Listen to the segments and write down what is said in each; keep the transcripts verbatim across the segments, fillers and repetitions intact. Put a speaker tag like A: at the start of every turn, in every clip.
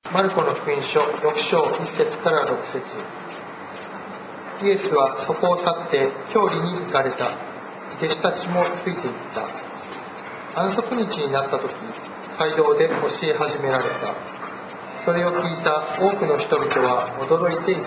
A: マルコの福音書ろく章いち節からろく節。イエスはそこを去って郷里に行かれた。弟子たちもついていった。安息日になった時、街道で教え始められた。それを聞いた多くの人々は驚いていった。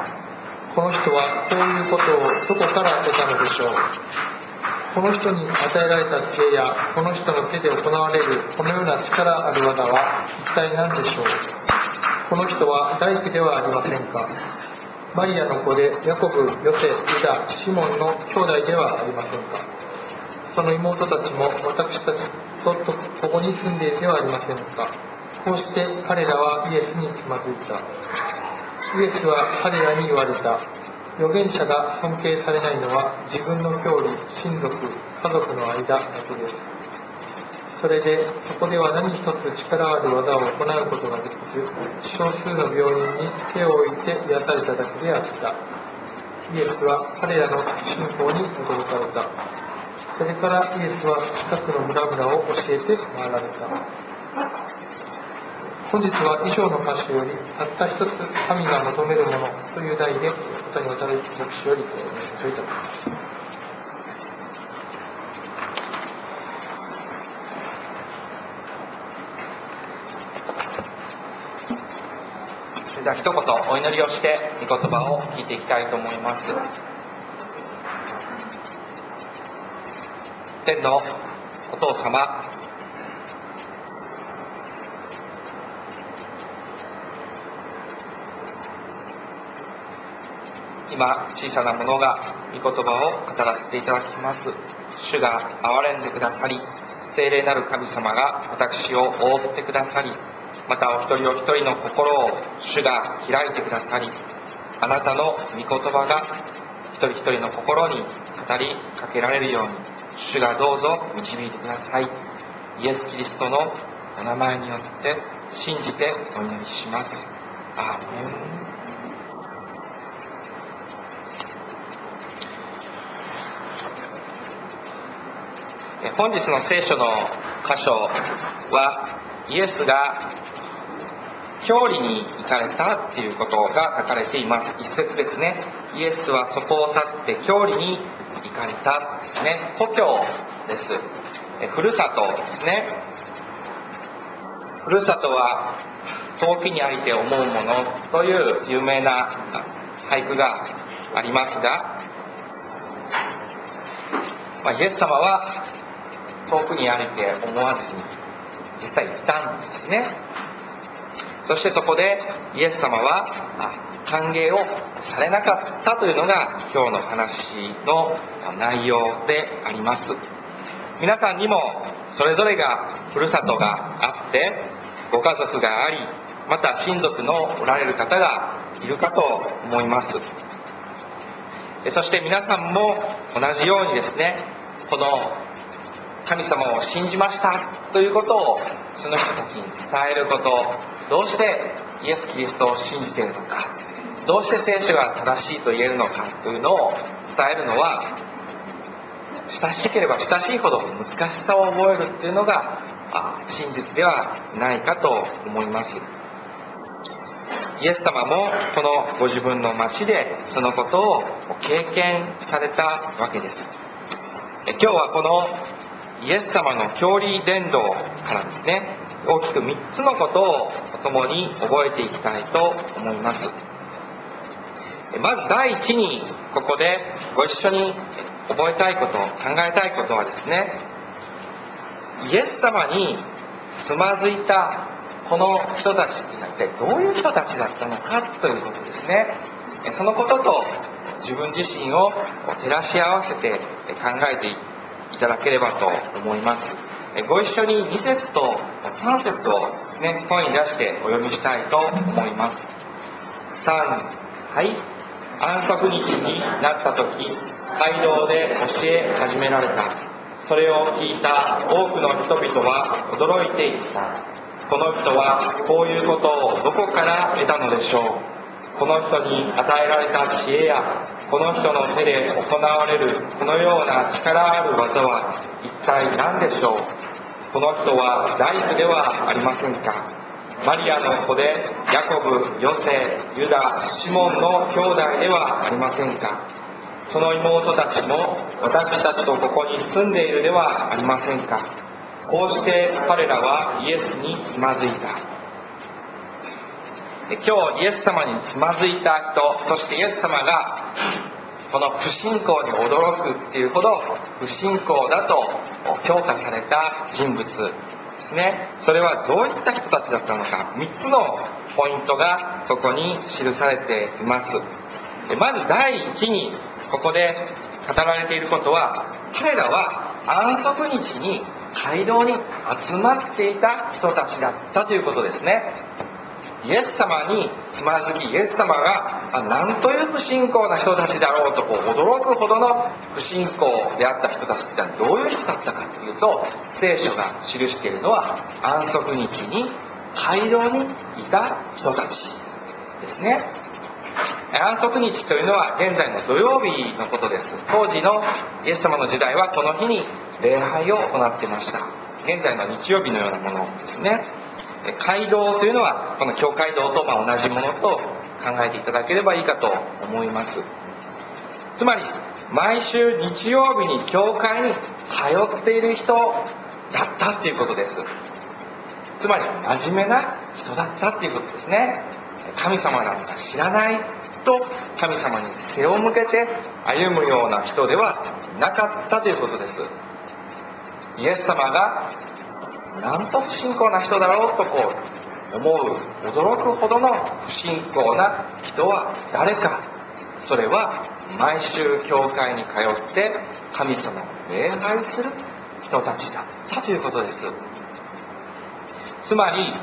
A: この人はこういうことをどこから得たのでしょう。この人に与えられた知恵やこの人の手で行われるこのような力ある技は一体何でしょう。この人は大工ではありませんか。マリアの子でヤコブ、ヨセ、ユダ、シモンの兄弟ではありませんか。その妹たちも私たちとここに住んでいるではありませんか。こうして彼らはイエスにつまずいた。イエスは彼らに言われた。預言者が尊敬されないのは自分の郷里、親族、家族の間だけです。それでそこでは何一つ力ある技を行うことができず、少数の病人に手を置いて癒されただけであった。イエスは彼らの信仰に驚かれた。それからイエスは近くの村々を教えて回られた。本日は以上の箇所よりたった一つ神が求めるものという題でことにわたる牧師よりメッセージをいただきます。
B: それでは一言お祈りをして御言葉を聞いていきたいと思います。天のお父様、今小さなものが御言葉を語らせていただきます。主が憐れんでくださり、聖霊なる神様が私を覆ってくださり、またお一人お一人の心を主が開いてくださり、あなたの御言葉が一人一人の心に語りかけられるように主がどうぞ導いてください。イエス・キリストのお名前によって信じてお祈りします。アーメン。本日の聖書の箇所はイエスが郷里に行かれたっていうことが書かれています。一節ですね。イエスはそこを去って郷里に行かれたですね。故郷です。えふるさとですね。ふるさとは遠きにありて思うものという有名な俳句がありますが、まあ、イエス様は遠くにありて思わずに実際行ったんですね。そしてそこでイエス様は歓迎をされなかったというのが今日の話の内容であります。皆さんにもそれぞれがふるさとがあってご家族があり、また親族のおられる方がいるかと思います。そして皆さんも同じようにですね、この神様を信じましたということをその人たちに伝えること、どうしてイエス・キリストを信じているのか、どうして聖書が正しいと言えるのかというのを伝えるのは、親しければ親しいほど難しさを覚えるというのが真実ではないかと思います。イエス様もこのご自分の町でそのことを経験されたわけです。今日はこのイエス様の郷里伝道からですね、大きくみっつのことを共に覚えていきたいと思います。まず第一にここでご一緒に覚えたいこと、考えたいことはですね、イエス様につまずいたこの人たちっていうのは一体どういう人たちだったのかということですね。そのことと自分自身を照らし合わせて考えていただければと思います。ご一緒にに節とさん節をですね、声に出してお読みしたいと思います。さん、はい。安息日になった時、街道で教え始められた。それを聞いた多くの人々は驚いていった。この人はこういうことをどこから得たのでしょう。この人に与えられた知恵やこの人の手で行われるこのような力ある技は一体何でしょう。この人は大工ではありませんか。 マリアの子でヤコブ、ヨセ、ユダ、シモンの兄弟ではありませんか。その妹たちも私たちとここに住んでいるではありませんか。こうして彼らはイエスにつまずいた。今日イエス様につまずいた人、そしてイエス様がこの不信仰に驚くっていうほど不信仰だと評価された人物ですね。それはどういった人たちだったのか、みっつのポイントがここに記されています。まず第一に、ここで語られていることは、彼らは安息日に街道に集まっていた人たちだったということですね。イエス様につまずき、イエス様が何という不信仰な人たちだろうとこう驚くほどの不信仰であった人たちってどういう人だったかというと、聖書が記しているのは安息日に街道にいた人たちですね。安息日というのは現在の土曜日のことです。当時のイエス様の時代はこの日に礼拝を行っていました。現在の日曜日のようなものですね。街道というのはこの教会堂とまあ同じものと考えていただければいいかと思います。つまり毎週日曜日に教会に通っている人だったっていうことです。つまり真面目な人だったっていうことですね。神様なんか知らないと神様に背を向けて歩むような人ではなかったということです。イエス様がなんと不信仰な人だろうとこう思う驚くほどの不信仰な人は誰か。それは毎週教会に通って神様を礼拝する人たちだったということです。つまり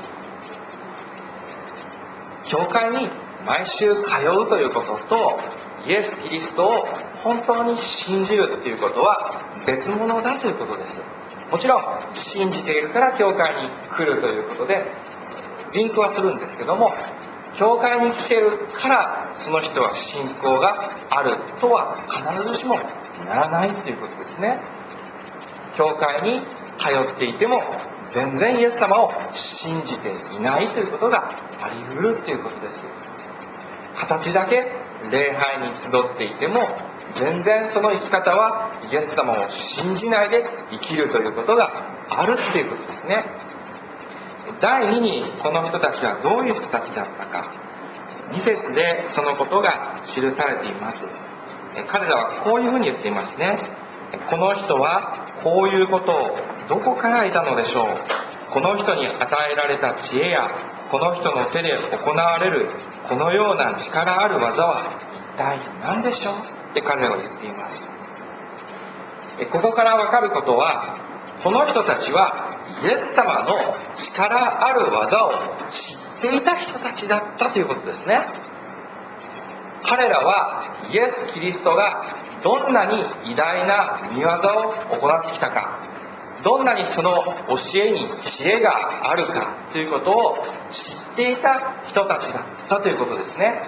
B: 教会に毎週通うということとイエス・キリストを本当に信じるということは別物だということです。もちろん信じているから教会に来るということでリンクはするんですけども、教会に来てるからその人は信仰があるとは必ずしもならないということですね。教会に通っていても全然イエス様を信じていないということがあり得るということです。形だけ礼拝に集っていても全然その生き方はイエス様を信じないで生きるということがあるっていうことですね。第二に、この人たちはどういう人たちだったか。に節でそのことが記されています。彼らはこういうふうに言っていますね。この人はこういうことをどこから得たのでしょう。この人に与えられた知恵やこの人の手で行われるこのような力ある技は一体何でしょうって彼らは言っています。ここから分かることは、この人たちはイエス様の力ある技を知っていた人たちだったということですね。彼らはイエス・キリストがどんなに偉大な御業を行ってきたか、どんなにその教えに知恵があるかということを知っていた人たちだったということですね。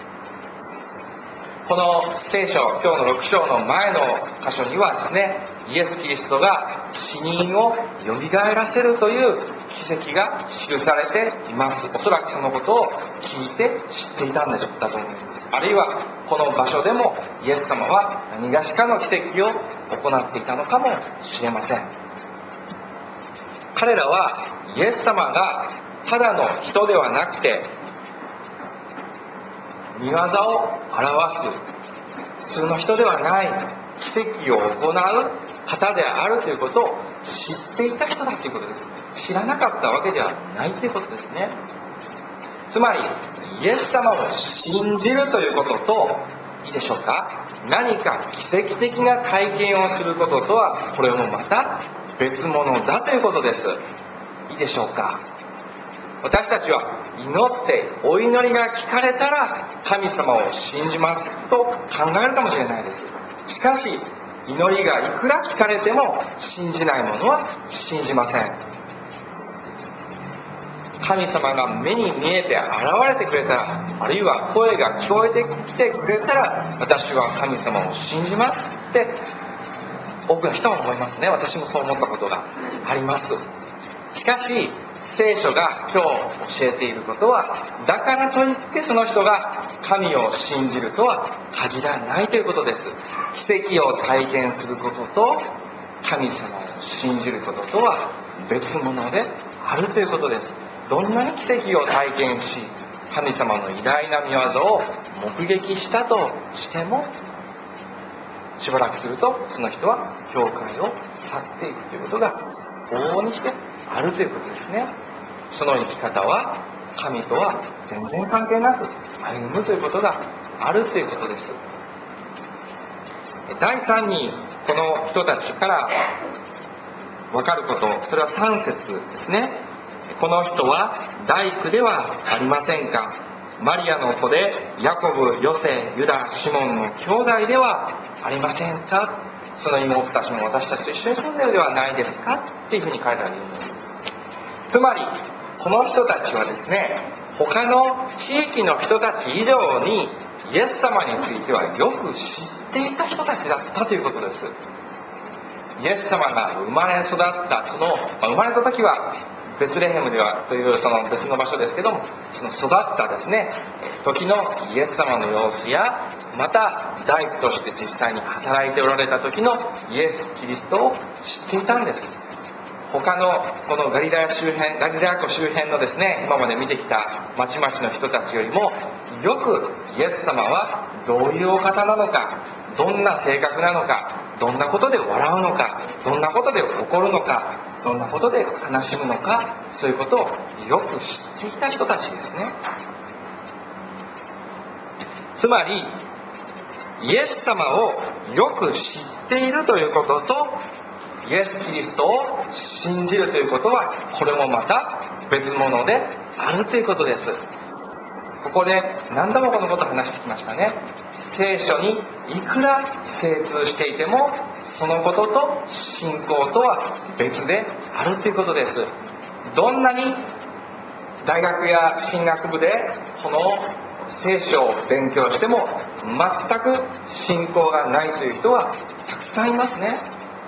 B: この聖書、今日のろく章の前の箇所にはですね、イエス・キリストが死人をよみがえらせるという奇跡が記されています。おそらくそのことを聞いて知っていたんだと思います。あるいはこの場所でもイエス様は何がしかの奇跡を行っていたのかもしれません。彼らはイエス様がただの人ではなくて御業を表す普通の人ではない奇跡を行う方であるということを知っていた人だということです。知らなかったわけではないということですね。つまりイエス様を信じるということと、いいでしょうか、何か奇跡的な体験をすることとはこれもまた別物だということです。いいでしょうか。私たちは祈ってお祈りが聞かれたら神様を信じますと考えるかもしれないです。しかし祈りがいくら聞かれても信じないものは信じません。神様が目に見えて現れてくれたら、あるいは声が聞こえてきてくれたら、私は神様を信じますって多くの人は思いますね。私もそう思ったことがあります。しかし聖書が今日教えていることは、だからといってその人が神を信じるとは限らないということです。奇跡を体験することと神様を信じることとは別物であるということです。どんなに奇跡を体験し、神様の偉大な御業を目撃したとしても、しばらくするとその人は教会を去っていくということが往々にしてあるということですね。その生き方は神とは全然関係なく歩むということがあるということです。第三にこの人たちから分かること、それはさん節ですね。この人は大工ではありませんか。マリアの子でヤコブ、ヨセ、ユダ、シモンの兄弟ではありませんか。その妹たちも私たちと一緒に住んでいるではないですかっていうふうに彼らは言うんです。つまりこの人たちはですね、他の地域の人たち以上にイエス様についてはよく知っていた人たちだったということです。イエス様が生まれ育ったその、まあ、生まれた時はベツレヘムではというその別の場所ですけども、その育ったですね時のイエス様の様子や、また大工として実際に働いておられた時のイエス・キリストを知っていたんです。他のこのガリラヤ周辺、ガリラヤ湖周辺のですね、今まで見てきた町々の人たちよりもよくイエス様はどういうお方なのか、どんな性格なのか、どんなことで笑うのか、どんなことで怒るのか、どんなことで悲しむのか、そういうことをよく知っていた人たちですね。つまりイエス様をよく知っているということと、イエス・キリストを信じるということは、これもまた別物であるということです。ここで何度もこのことを話してきましたね。聖書にいくら精通していても、そのことと信仰とは別であるということです。どんなに大学や進学部でこの聖書を勉強しても全く信仰がないという人はたくさんいますね。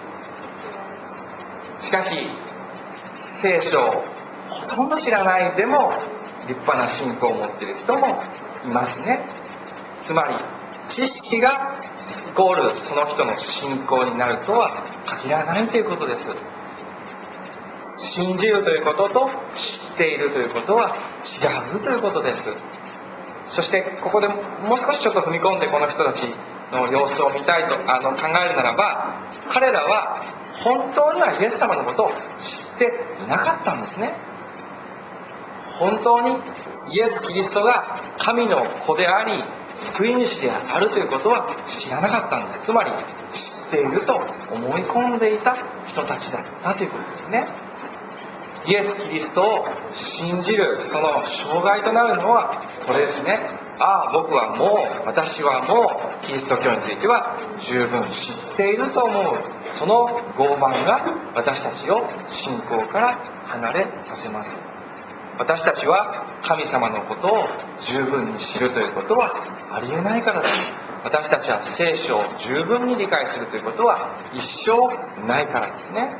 B: しかし聖書をほとんど知らないでも立派な信仰を持っている人もいますね。つまり知識がイコールその人の信仰になるとは限らないということです。信じるということと知っているということは違うということです。そしてここでもう少しちょっと踏み込んでこの人たちの様子を見たいとあの考えるならば、彼らは本当にはイエス様のことを知っていなかったんですね。本当にイエス・キリストが神の子であり救い主であるということは知らなかったんです。つまり知っていると思い込んでいた人たちだったということですね。イエス・キリストを信じるその障害となるのはこれですね。ああ、僕はもう、私はもうキリスト教については十分知っていると思う、その傲慢が私たちを信仰から離れさせます。私たちは神様のことを十分に知るということはありえないからです。私たちは聖書を十分に理解するということは一生ないからですね。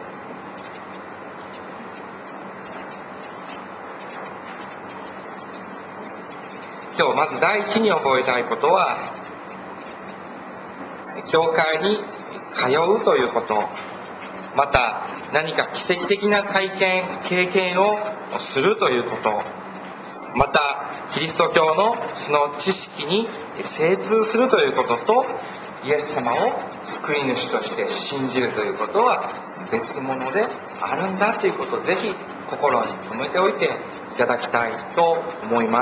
B: 今日まず第一に覚えたいことは、教会に通うということ、また何か奇跡的な体験経験をするということ、またキリスト教のその知識に精通するということと、イエス様を救い主として信じるということは別物であるんだということをぜひ心に留めておいていただきたいと思います。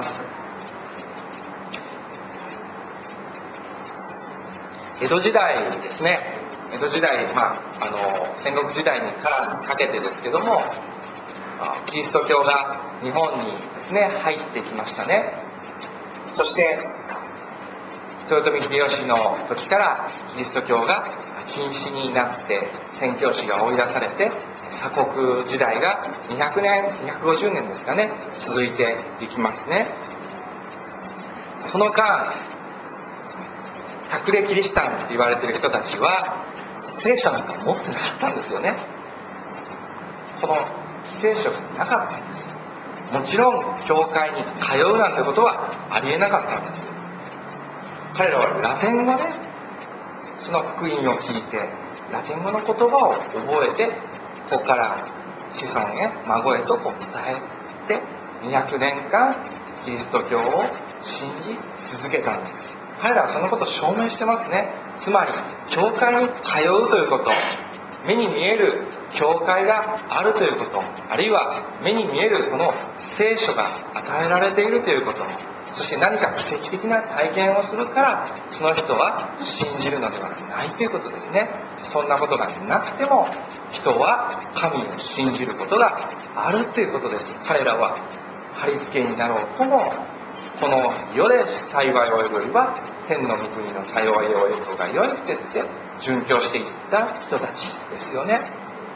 B: 江戸時代ですね、江戸時代、まあ、あの戦国時代にからかけてですけども、キリスト教が日本にですね入ってきましたね。そして豊臣秀吉の時からキリスト教が禁止になって宣教師が追い出されて鎖国時代がにひゃくねんにひゃくごじゅうねんですかね続いていきますね。その間隠れキリシタンと言われている人たちは聖書なんか持ってなかったんですよね。この聖書がなかったんです。もちろん教会に通うなんてことはありえなかったんです。彼らはラテン語でその福音を聞いて、ラテン語の言葉を覚えて、ここから子孫へ孫へとこう伝えて、にひゃくねんかんキリスト教を信じ続けたんです。彼らはそのことを証明してますね。つまり教会に通うということ、目に見える教会があるということ、あるいは目に見えるこの聖書が与えられているということ、そして何か奇跡的な体験をするからその人は信じるのではないということですね。そんなことがなくても人は神を信じることがあるということです。彼らは貼り付けになろうとも、この世で幸いを得るよりは天の御国の幸いを得る方が良いって言って殉教していった人たちですよね。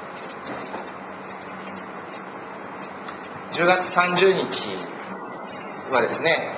B: じゅうがつさんじゅうにちはですね、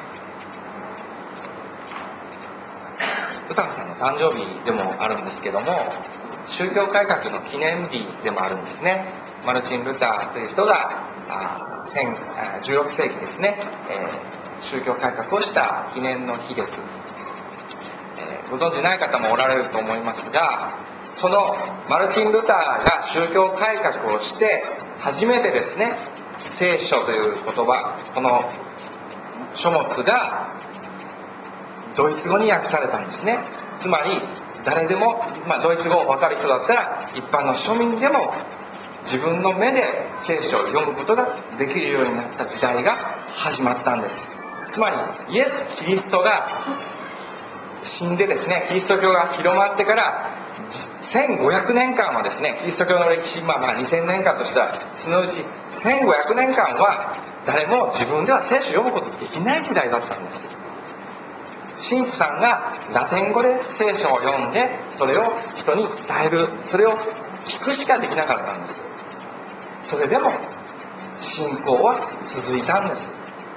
B: ウタンさんの誕生日でもあるんですけども、宗教改革の記念日でもあるんですね。マルチン・ルターという人がじゅうろくせいきですね、えー、宗教改革をした記念の日です。えー、ご存知ない方もおられると思いますが、そのマルチン・ルターが宗教改革をして初めてですね、聖書という言葉、この書物がドイツ語に訳されたんですね。つまり誰でも、まあ、ドイツ語を分かる人だったら一般の庶民でも自分の目で聖書を読むことができるようになった時代が始まったんです。つまりイエス・キリストが死んでですね、キリスト教が広まってからせんごひゃくねんかんはですね、キリスト教の歴史、まあまあにせんねんかんとしたらそのうちせんごひゃくねんかんは誰も自分では聖書を読むことができない時代だったんです。神父さんがラテン語で聖書を読んでそれを人に伝える、それを聞くしかできなかったんです。それでも信仰は続いたんです、ね、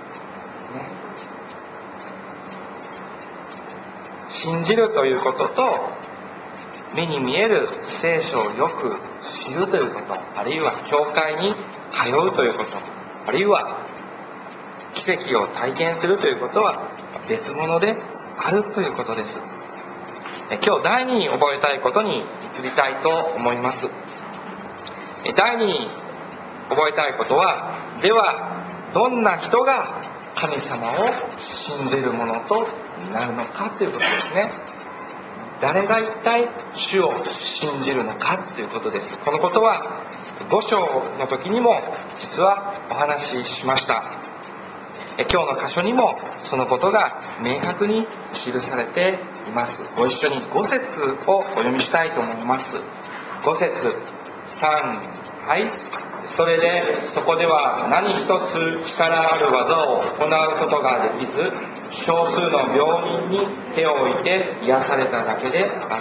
B: 信じるということと目に見える聖書をよく知るということ、あるいは教会に通うということ、あるいは奇跡を体験するということは別物であるということです。今日第二に覚えたいことに移りたいと思います。第二に覚えたいことは、ではどんな人が神様を信じるものとなるのかということですね。誰が一体主を信じるのかということです。このことはご章の時にも実はお話ししました。今日の箇所にもそのことが明確に記されています。ご一緒にご節をお読みしたいと思います。ご節、さん、はい。それでそこでは何一つ力ある技を行うことができず、少数の病人に手を置いて癒されただけであった。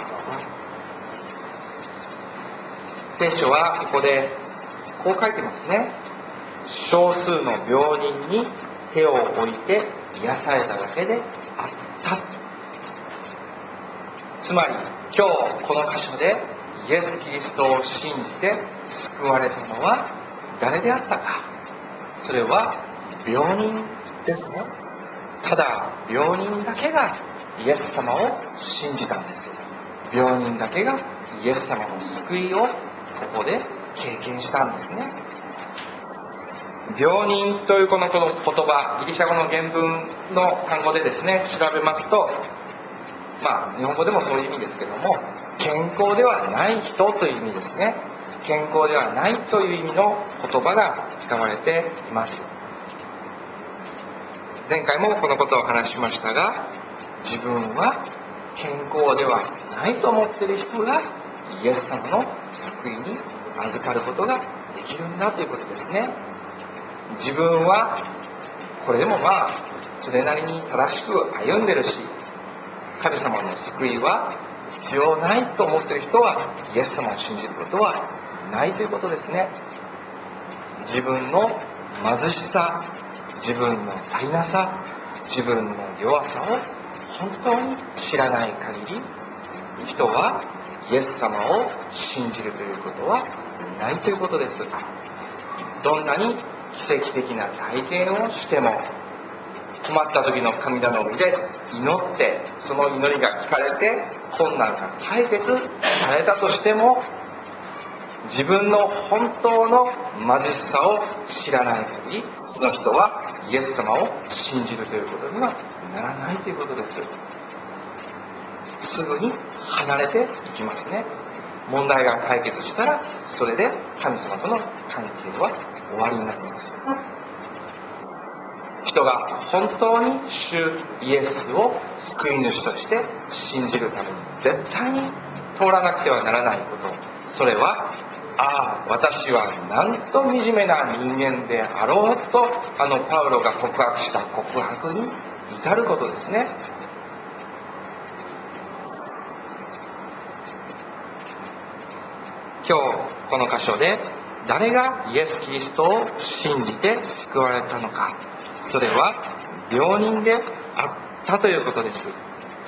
B: 聖書はここでこう書いてますね。少数の病人に手を置いて癒されただけであった。つまり今日この箇所でイエス・キリストを信じて救われたのは誰であったか。それは病人ですね。ただ病人だけがイエス様を信じたんです。病人だけがイエス様の救いをここで経験したんですね。病人というこのこの言葉、ギリシャ語の原文の単語でですね、調べますと、まあ日本語でもそういう意味ですけども、健康ではない人という意味ですね。健康ではないという意味の言葉が使われています。前回もこのことを話しましたが、自分は健康ではないと思っている人がイエス様の救いに預かることができるんだということですね。自分はこれでもまあそれなりに正しく歩んでるし、神様の救いは必要ないと思っている人はイエス様を信じることはないということですね。自分の貧しさ、自分の足りなさ、自分の弱さを本当に知らない限り、人はイエス様を信じるということはないということです。 どんなに奇跡的な体験をしても、困った時の神頼みで祈って、その祈りが聞かれて困難が解決されたとしても、自分の本当の貧しさを知らない限り、その人はイエス様を信じるということにはならないということです。すぐに離れていきますね。問題が解決したら、それで神様との関係は終わりになります。人が本当に主イエスを救い主として信じるために絶対に通らなくてはならないこと、それは、ああ、私はなんと惨めな人間であろうと、あのパウロが告白した告白に至ることですね。今日この箇所で誰がイエス・キリストを信じて救われたのか、それは病人であったということです。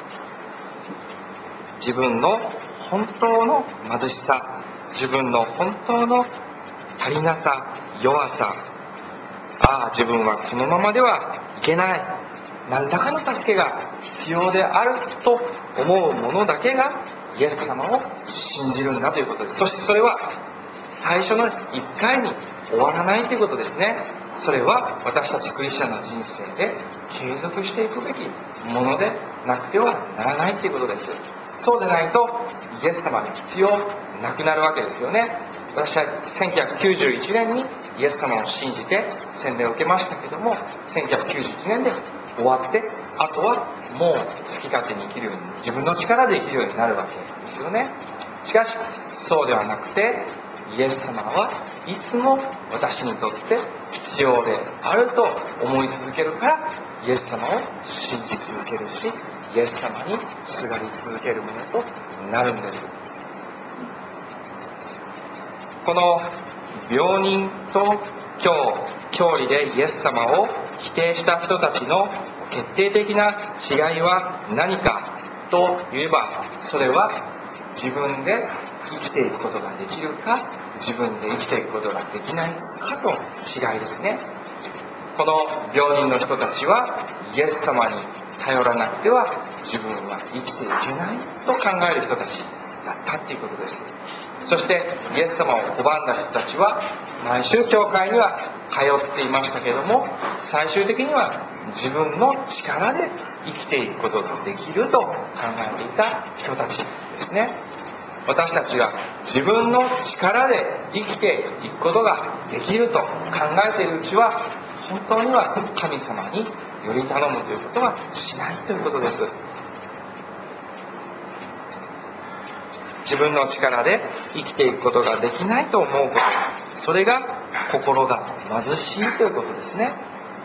B: 自分の本当の貧しさ、自分の本当の足りなさ、弱さ、ああ、自分はこのままではいけない、何らかの助けが必要であると思う者だけがイエス様を信じるんだということです。そしてそれは最初のいっかいに終わらないということですね。それは私たちクリスチャンの人生で継続していくべきものでなくてはならないということです。そうでないとイエス様に必要なくなるわけですよね。私はせんきゅうひゃくきゅうじゅういちねんにイエス様を信じて洗礼を受けましたけども、せんきゅうひゃくきゅうじゅういちねんで終わって、あとはもう好き勝手に生きるように、自分の力で生きるようになるわけですよね。しかしそうではなくて、イエス様はいつも私にとって必要であると思い続けるから、イエス様を信じ続けるし、イエス様にすがり続けるものとなるんです。この病人と今日教理でイエス様を否定した人たちの決定的な違いは何かといえば、それは自分で生きていくことができるか、自分で生きていくことができないかの違いですね。この病人の人たちはイエス様に頼らなくては自分は生きていけないと考える人たちだったっていうことです。そしてイエス様を拒んだ人たちは毎週教会には通っていましたけども、最終的には自分の力で生きていくことができると考えていた人たちですね。私たちが自分の力で生きていくことができると考えているうちは、本当には神様により頼むということはしないということです。自分の力で生きていくことができないと思うこと、それが心が貧しいということですね。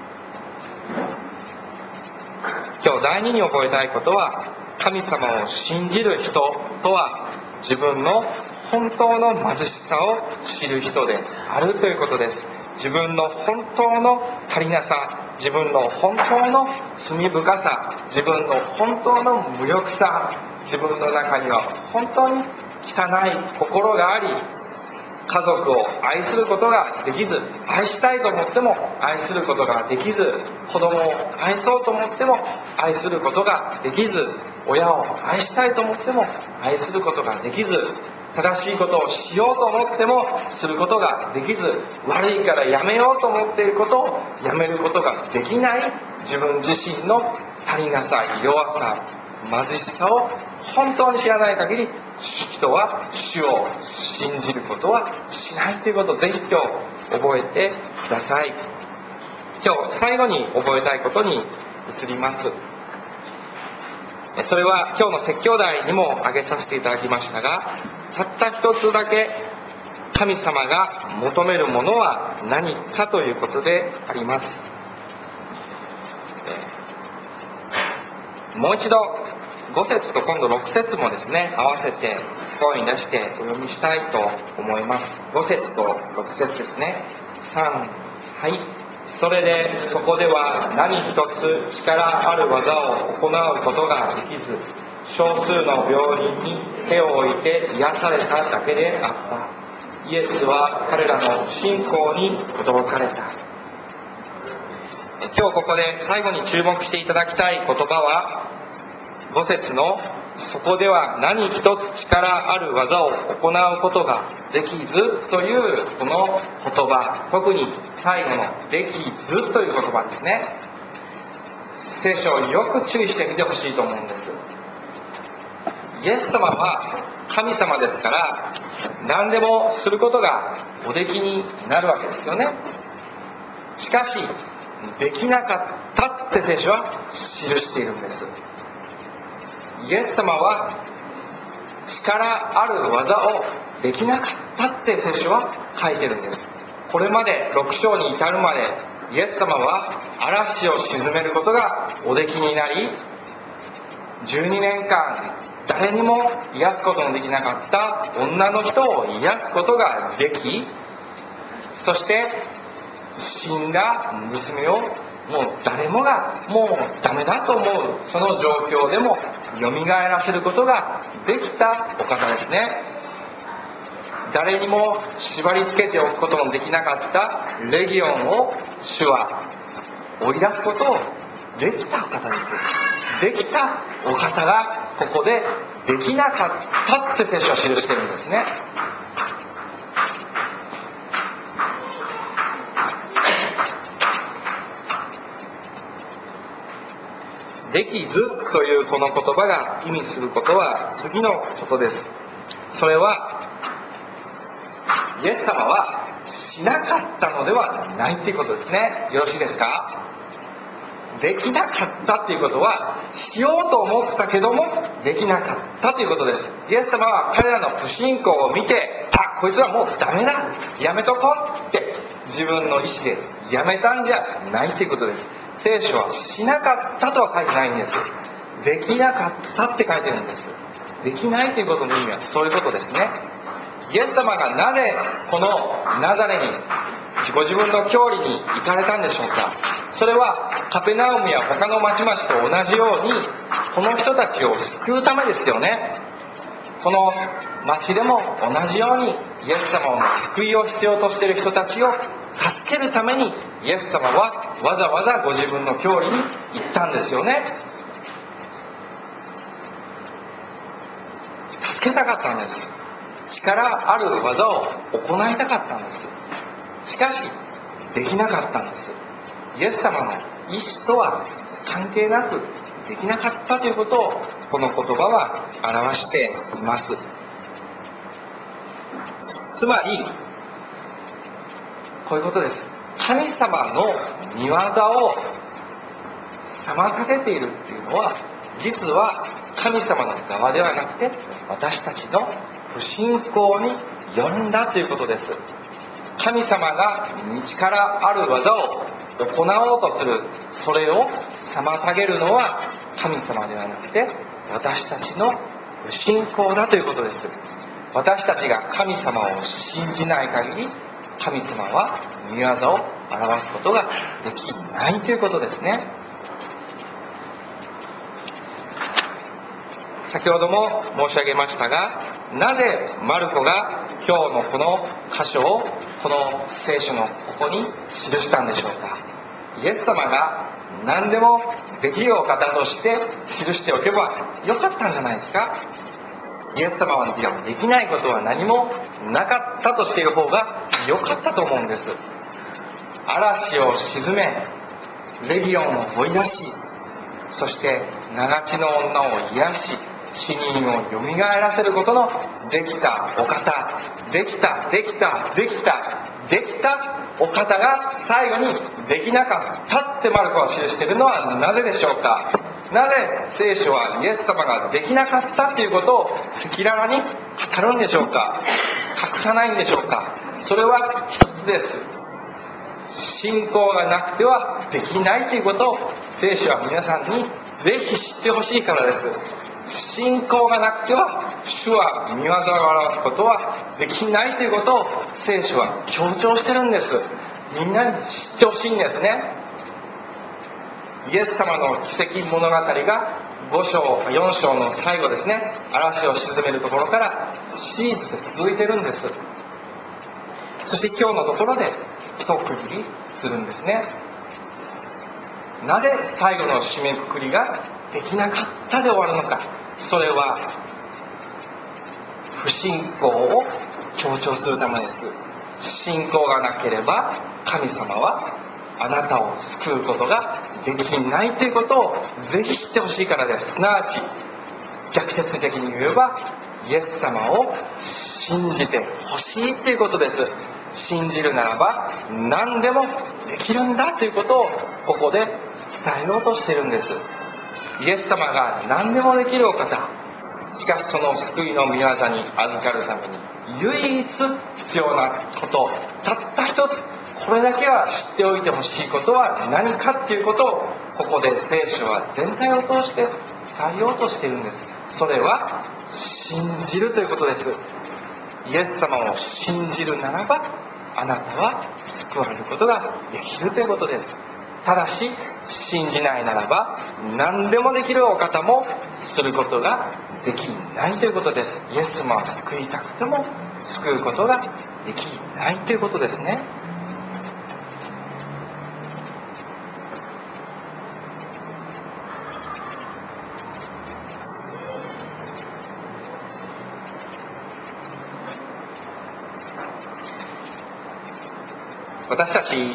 B: 今日第二に覚えたいことは、神様を信じる人とは自分の本当の貧しさを知る人であるということです。自分の本当の足りなさ、自分の本当の罪深さ、自分の本当の無力さ、自分の中には本当に汚い心があり、家族を愛することができず、愛したいと思っても愛することができず、子供を愛そうと思っても愛することができず、親を愛したいと思っても愛することができず、正しいことをしようと思ってもすることができず、悪いからやめようと思っていることをやめることができない、自分自身の足りなさ、弱さ、貧しさを本当に知らない限り、人は主を信じることはしないということをぜひ今日覚えてください。今日最後に覚えたいことに移ります。それは今日の説教題にも挙げさせていただきましたが、たった一つだけ神様が求めるものは何かということであります。もう一度ご節と今度ろく節もですね、合わせて声に出してお読みしたいと思います。ご節とろく節ですね。さん、はい。それでそこでは何一つ力ある技を行うことができず、少数の病人に手を置いて癒されただけであった。 イエスは彼らの不信仰に驚かれた。今日ここで最後に注目していただきたい言葉は、ご節のそこでは何一つ力ある技を行うことができずというこの言葉、特に最後のできずという言葉ですね。聖書をよく注意してみてほしいと思うんです。イエス様は神様ですから、何でもすることがおできになるわけですよね。しかしできなかったって聖書は記しているんです。イエス様は力ある技をできなかったって聖書は書いてるんです。これまでろく章に至るまでイエス様は嵐を鎮めることがおできになり、じゅうにねんかん誰にも癒すことのできなかった女の人を癒すことができ、そして死んだ娘をもう誰もがもうダメだと思うその状況でもよみがえらせることができたお方ですね。誰にも縛り付けておくことのできなかったレギオンを主は追い出すことをできたお方です。できたお方がここでできなかったって聖書は記してるんですね。できずというこの言葉が意味することは次のことです。それはイエス様はしなかったのではないということですね。よろしいですか？できなかったということはしようと思ったけどもできなかったということです。イエス様は彼らの不信仰を見て、あ、こいつはもうダメだ、やめとこうって自分の意思でやめたんじゃないということです。聖書はしなかったとは書いてないんです。できなかったって書いてるんです。できないということの意味はそういうことですね。イエス様がなぜこのナザレにご自分の郷里に行かれたんでしょうか。それはカペナウムや他の町々と同じようにこの人たちを救うためですよね。この町でも同じようにイエス様の救いを必要としている人たちを助けるためにイエス様はわざわざご自分の郷里に行ったんですよね。助けたかったんです。力ある技を行いたかったんです。しかしできなかったんです。イエス様の意志とは関係なくできなかったということをこの言葉は表しています。つまりこういうことです。神様の御業を妨げているっていうのは実は神様の側ではなくて私たちの不信仰によるんだということです。神様が力ある技を行おうとする、それを妨げるのは神様ではなくて私たちの不信仰だということです。私たちが神様を信じない限り神様は御業を表すことができないということですね。先ほども申し上げましたが、なぜマルコが今日のこの箇所をこの聖書のここに記したんでしょうか。イエス様が何でもできるお方として記しておけばよかったんじゃないですか。イエス様はできないことは何もなかったとしている方がよかったと思うんです。嵐を鎮め、レギオンを追い出し、そして長血の女を癒し、死人をよみがえらせることのできたお方、できたできたできたできたお方が最後にできなかったってマルコは記しているのはなぜでしょうか。なぜ聖書はイエス様ができなかったということを赤裸々に語るんでしょうか。隠さないんでしょうか。それは一つです。信仰がなくてはできないということを聖書は皆さんにぜひ知ってほしいからです。信仰がなくては主は御業を表すことはできないということを聖書は強調してるんです。みんなに知ってほしいんですね。イエス様の奇跡物語がご章よん章の最後ですね、嵐を鎮めるところからシリーズで続いてるんです。 そして今日のところで一区切りするんですね。なぜ最後の締めくくりができなかったで終わるのか。それは不信仰を強調するためです。信仰がなければ神様はあなたを救うことができないということをぜひ知ってほしいからです。すなわち逆説的に言えばイエス様を信じてほしいということです。信じるならば何でもできるんだということをここで伝えようとしているんです。イエス様が何でもできるお方、しかしその救いの御業に預かるために唯一必要なこと、たった一つ、これだけは知っておいてほしいことは何かっていうことをここで聖書は全体を通して伝えようとしているんです。それは信じるということです。イエス様を信じるならばあなたは救われることができるということです。ただし信じないならば何でもできるお方もすることができないということです。イエス様は救いたくても救うことができないということですね。私たち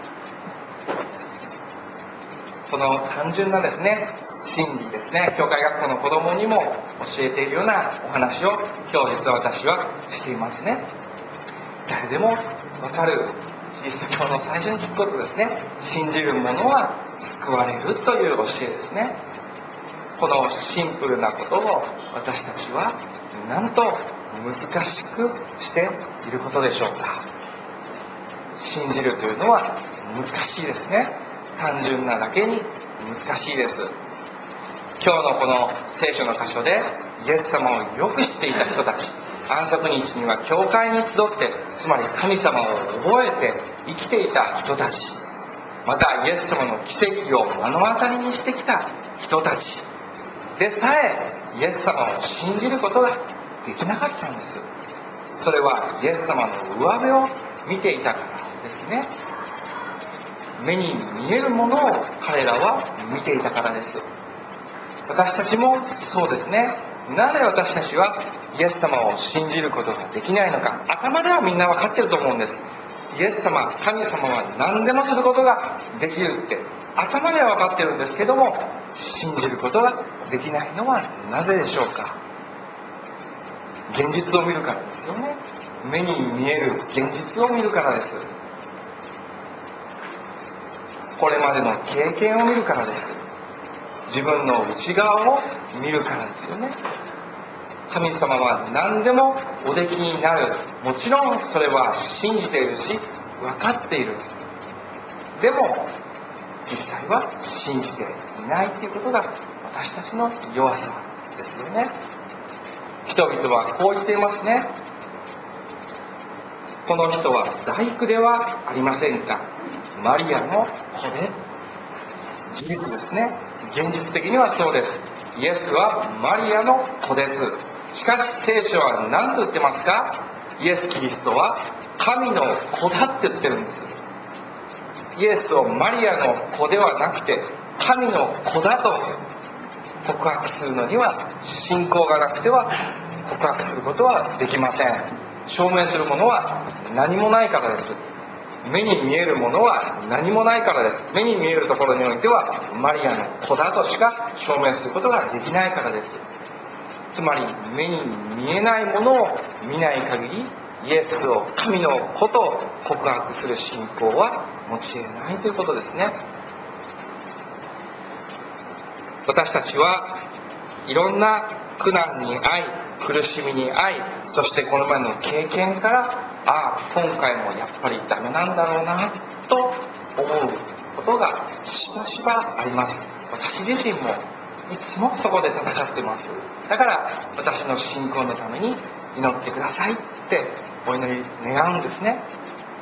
B: この単純なですね真理ですね、教会学校の子供にも教えているようなお話を今日実は私はしていますね。誰でもわかるキリスト教の最初に聞くことですね。信じる者は救われるという教えですね。このシンプルなことを私たちはなんと難しくしていることでしょうか。信じるというのは難しいですね。単純なだけに難しいです。今日のこの聖書の箇所でイエス様をよく知っていた人たち、安息日には教会に集って、つまり神様を覚えて生きていた人たち、またイエス様の奇跡を目の当たりにしてきた人たちでさえイエス様を信じることができなかったんです。それはイエス様の上辺を見ていたからですね。目に見えるものを彼らは見ていたからです。私たちもそうですね。なぜ私たちはイエス様を信じることができないのか。頭ではみんな分かってると思うんです。イエス様、神様は何でもすることができるって頭では分かってるんですけども、信じることができないのはなぜでしょうか。現実を見るからですよね。目に見える現実を見るからです。これまでの経験を見るからです。自分の内側を見るからですよね。神様は何でもおできになる。もちろんそれは信じているし分かっている。でも実際は信じていないということが私たちの弱さですよね。人々はこう言っていますね。この人は大工ではありませんか。マリアの子で。事実ですね。現実的にはそうです。イエスはマリアの子です。しかし聖書は何と言ってますか。イエス・キリストは神の子だって言ってるんです。イエスをマリアの子ではなくて神の子だと告白するのには信仰がなくては告白することはできません。証明するものは何もないからです。目に見えるものは何もないからです。目に見えるところにおいてはマリアの子だとしか証明することができないからです。つまり目に見えないものを見ない限りイエスを神の子と告白する信仰は持ち得ないということですね。私たちはいろんな苦難に遭い、苦しみに遭い、そしてこの前の経験からああ今回もやっぱりダメなんだろうなと思うことがしばしばあります。私自身もいつもそこで戦っています。だから私の信仰のために祈ってくださいってお祈り願うんですね。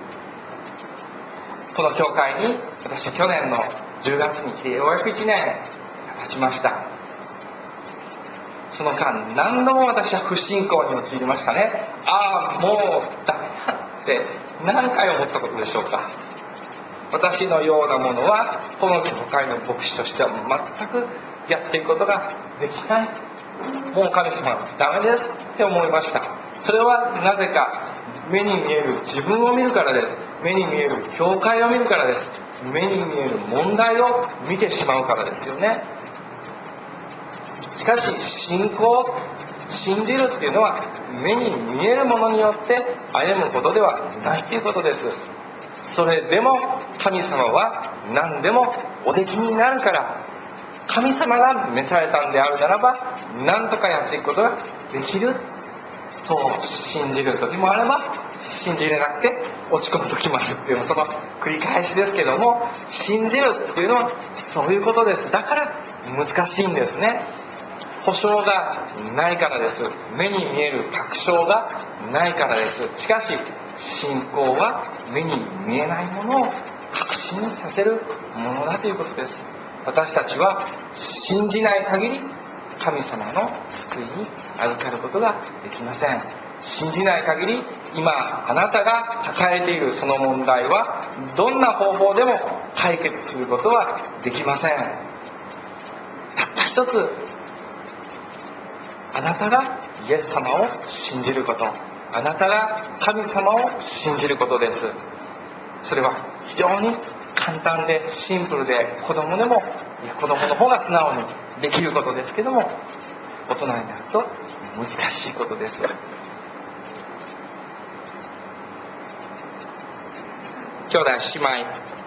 B: この教会に私去年のじゅうがつに来てようやくいちねん経ちました。その間何度も私は不信仰に陥りましたね。ああもうダメだって何回思ったことでしょうか。私のようなものはこの教会の牧師としては全くやっていくことができない、もう神様はダメですって思いました。それはなぜか、目に見える自分を見るからです。目に見える教会を見るからです。目に見える問題を見てしまうからですよね。しかし信仰、信じるっていうのは目に見えるものによって歩むことではないということです。それでも神様は何でもおできになるから、神様が召されたんであるならば何とかやっていくことができる、そう信じる時もあれば信じれなくて落ち込む時もあるっていうのはその繰り返しですけども、信じるっていうのはそういうことです。だから難しいんですね。保証がないからです。目に見える確証がないからです。しかし信仰は目に見えないものを確信させるものだということです。私たちは信じない限り神様の救いに預かることができません。信じない限り今あなたが抱えているその問題はどんな方法でも解決することはできません。たった一つ、あなたがイエス様を信じること、あなたが神様を信じることです。それは非常に簡単でシンプルで、子供でもいや子供の方が素直にできることですけども、大人になると難しいことです。兄弟姉妹、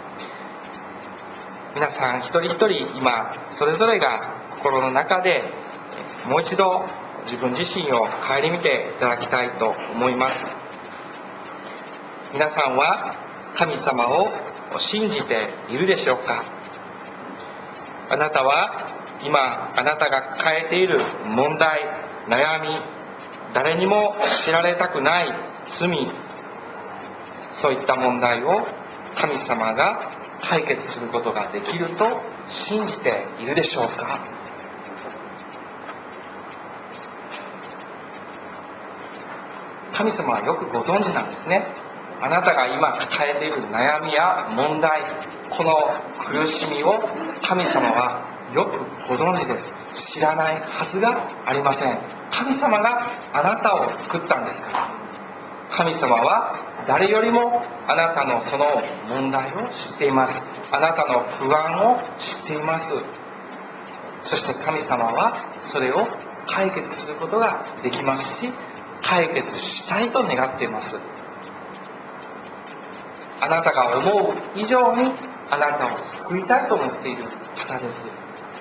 B: 皆さん一人一人今それぞれが心の中でもう一度自分自身を顧みていただきたいと思います。皆さんは神様を信じているでしょうか。あなたは今あなたが抱えている問題、悩み、誰にも知られたくない罪、そういった問題を神様が解決することができると信じているでしょうか。神様はよくご存知なんですね。あなたが今抱えている悩みや問題、この苦しみを神様はよくご存知です。知らないはずがありません。神様があなたを作ったんですから。神様は誰よりもあなたのその問題を知っています。あなたの不安を知っています。そして神様はそれを解決することができますし、解決したいと願っています。あなたが思う以上にあなたを救いたいと思っている方です。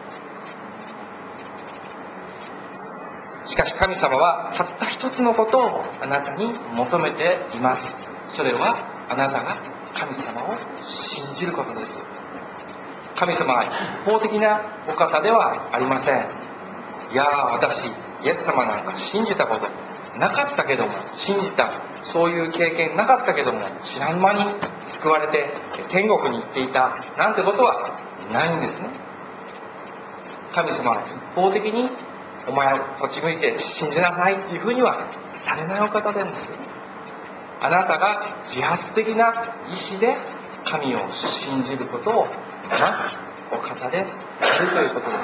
B: しかし神様はたった一つのことをあなたに求めています。それはあなたが神様を信じることです。神様は一方的なお方ではありません。いやー、私イエス様なんか信じたことなかったけども、信じたそういう経験なかったけども、知らん間に救われて天国に行っていたなんてことはないんですね。神様は一方的にお前こっち向いて信じなさいっていうふうにはされないお方なんです。あなたが自発的な意志で神を信じることを待つお方であるということです。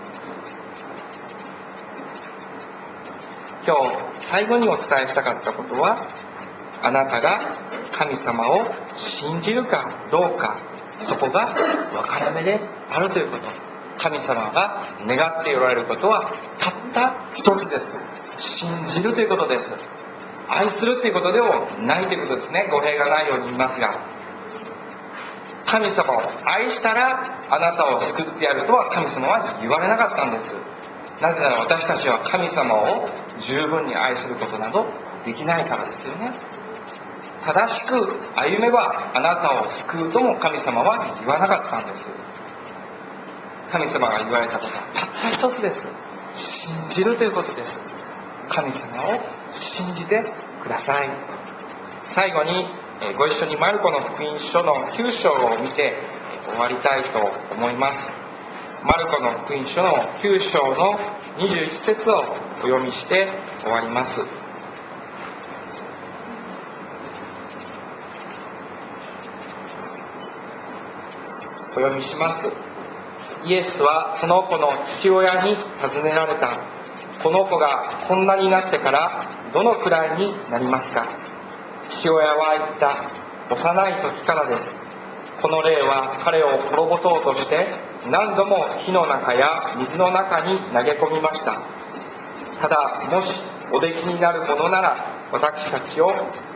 B: 今日最後にお伝えしたかったことは、あなたが神様を信じるかどうか、そこが分かれ目であるということ。神様が願っておられることはたった一つです。信じるということです。愛するということでもないということですね。語弊がないように言いますが、神様を愛したらあなたを救ってやるとは神様は言われなかったんです。なぜなら私たちは神様を十分に愛することなどできないからですよね。正しく歩めばあなたを救うとも神様は言わなかったんです。神様が言われたことはたった一つです。信じるということです。神様を信じてください。最後にご一緒にマルコの福音書のきゅう章を見て終わりたいと思います。マルコの福音書のきゅう章のにじゅういち節をお読みして終わります。 お読みします。イエスはその子の父親に尋ねられた。この子がこんなになってからどのくらいになりますか。父親は言った。幼い時からです。この霊は彼を滅ぼそうとして何度も火の中や水の中に投げ込みました。ただもしおできになるものなら私たちを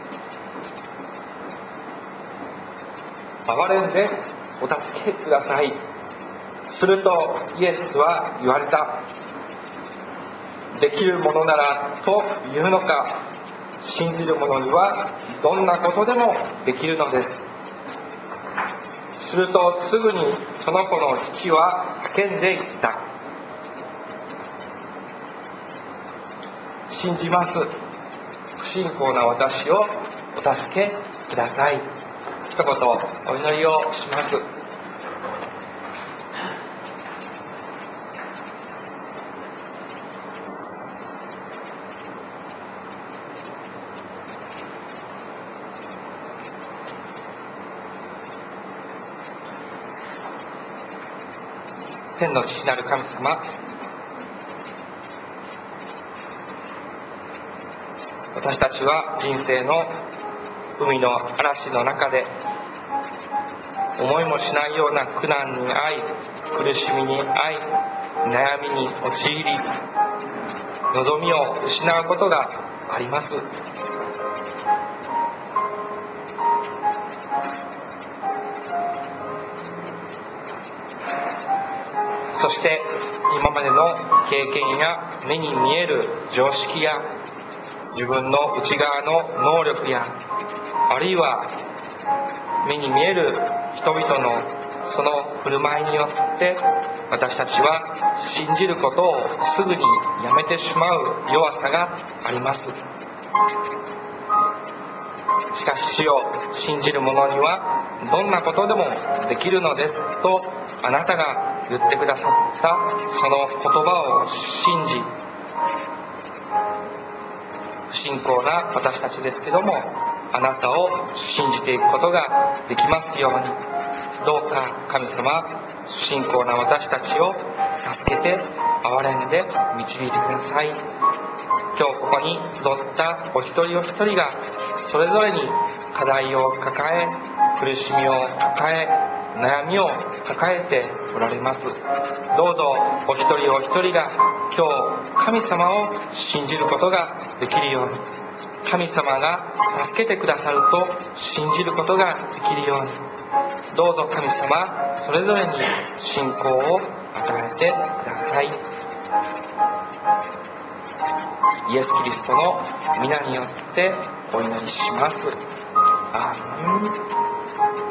B: 憐れんでお助けください。するとイエスは言われた。できるものならというのか。信じる者にはどんなことでもできるのです。するとすぐにその子の父は叫んでいった。信じます。不信仰な私をお助けください。一言お祈りをします。天の父なる神様、私たちは人生の海の嵐の中で思いもしないような苦難に遭い、苦しみに遭い、悩みに陥り、望みを失うことがあります。そして今までの経験や目に見える常識や自分の内側の能力や、あるいは目に見える人々のその振る舞いによって私たちは信じることをすぐにやめてしまう弱さがあります。しかし主よ、信じる者にはどんなことでもできるのですとあなたが言ってくださったその言葉を信じ、不信仰な私たちですけどもあなたを信じていくことができますように、どうか神様、不信仰な私たちを助けて憐れんで導いてください。今日ここに集ったお一人お一人がそれぞれに課題を抱え、苦しみを抱え、悩みを抱えておられます。どうぞお一人お一人が今日神様を信じることができるように、神様が助けてくださると信じることができるように、どうぞ神様それぞれに信仰を与えてください。イエス・キリストの皆によってお祈りします。アーメン。